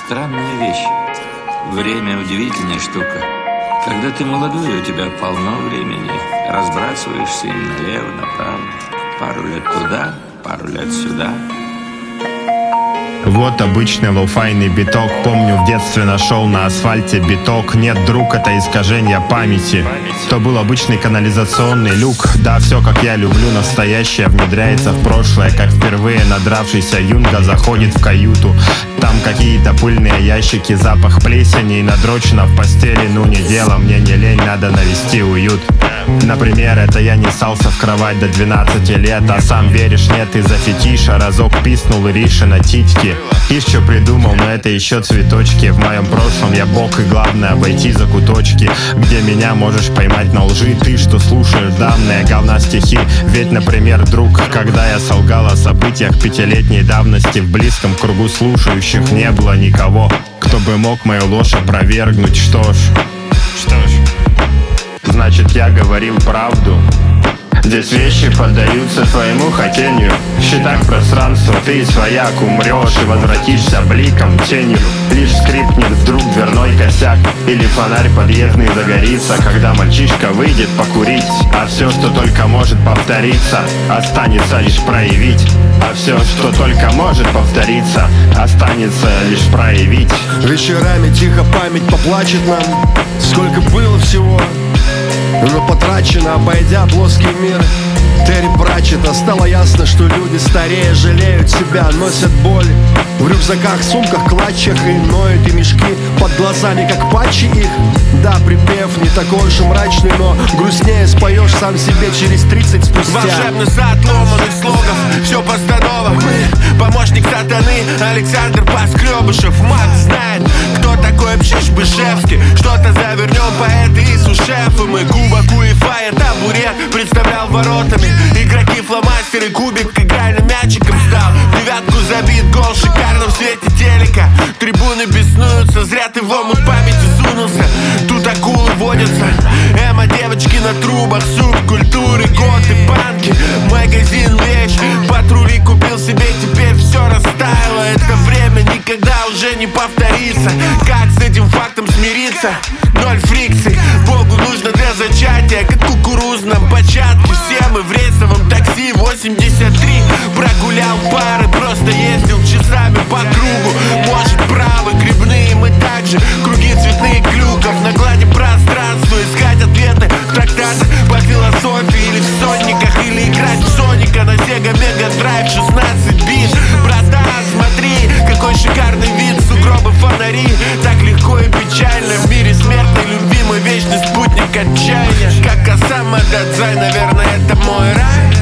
Странная вещь. Время – удивительная штука. Когда ты молодой, у тебя полно времени. Разбрасываешься им налево, направо. Пару лет туда, пару лет сюда. Вот обычный лоу-файный биток. Помню, в детстве нашел на асфальте биток. Нет, друг, это искажение памяти. То был обычный канализационный люк. Да, все как я люблю, настоящее внедряется в прошлое. Как впервые надравшийся юнга заходит в каюту. Там какие-то пыльные ящики, запах плесени и надрочено в постели. Ну не дело, мне не лень, надо навести уют. Например, это я не ссался в кровать до 12 лет. А сам веришь, нет, из-за фетиша разок писнул и Риша на титьки. И что придумал, но это еще цветочки. В моем прошлом я бог, и главное обойти закуточки, где меня можешь поймать на лжи. Ты, что слушаешь данные говна стихи. Ведь, например, друг, когда я солгал о событиях 5-летней давности, в близком кругу слушающих не было никого, кто бы мог мою ложь опровергнуть. Что ж, значит, я говорил правду. Здесь вещи поддаются твоему хотению. В щитах пространства ты свояк, умрешь и возвратишься бликом, тенью. Лишь скрипнет вдруг дверной косяк, или фонарь подъездный загорится, когда мальчишка выйдет покурить. А все, что только может повториться, останется лишь проявить. А все, что только может повториться, останется лишь проявить. Вечерами тихо память поплачет нам, сколько было всего, но потрачено, обойдя плоский мир. Терри Пратчетта. Стало ясно, что люди старее жалеют себя, носят боль в рюкзаках, сумках, клатчах и ноют, и мешки под глазами, как патчи их. Да, припев не такой уж и мрачный, но грустнее споешь сам себе через 30 спустя. Волшебность отломанных слогов, все постанова. Мы помощник сатаны Александр Поскребышев. Мат знает, кто такой Пшиш-Бышевский. Что-то завернем, поэты и сушефы. Мы кубок УЕФА, я табурет представлял воротами. Игроки, фломастеры, кубик игральным мячиком стал. Девятку забит гол в шикарном свете телека. Трибуны беснуются, зря ты в омут памяти сунулся. Тут акулы водятся, эмо девочки на трубах, субкультуры, готы, банки, магазин вещь. Патрули купил себе, теперь все растаяло. Это время никогда уже не повторится. Как с этим фактом смириться? Ноль фрикций, Богу нужно для зачатия, как кукурузном початке. Все мы в рейсовом такси 83. Прогулял пары, просто ездил часами по кругу. Может, правы, грибные мы также. Круги цветные клюков на глади пространства. Искать ответы в трактатах по философии или в сонниках, или играть в Соника на Sega Mega Drive 16 бит. Братан, смотри, какой шикарный вид. Сугробы, фонари, так легко и печально. В мире смертной любви мой вечный спутник отчаяния. Как Осама Дадзай, наверное, это мой рай.